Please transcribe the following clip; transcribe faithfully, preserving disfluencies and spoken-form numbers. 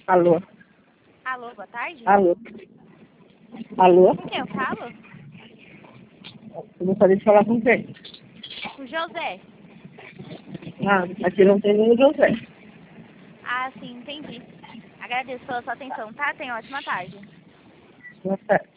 Alô? Alô, boa tarde. Alô? Alô? Com quem eu falo? Eu gostaria de falar com quem? O José. Ah, aqui não tem nenhum José. Ah, sim, entendi. Agradeço pela sua atenção, tá? Tenha uma ótima tarde. Boa tarde.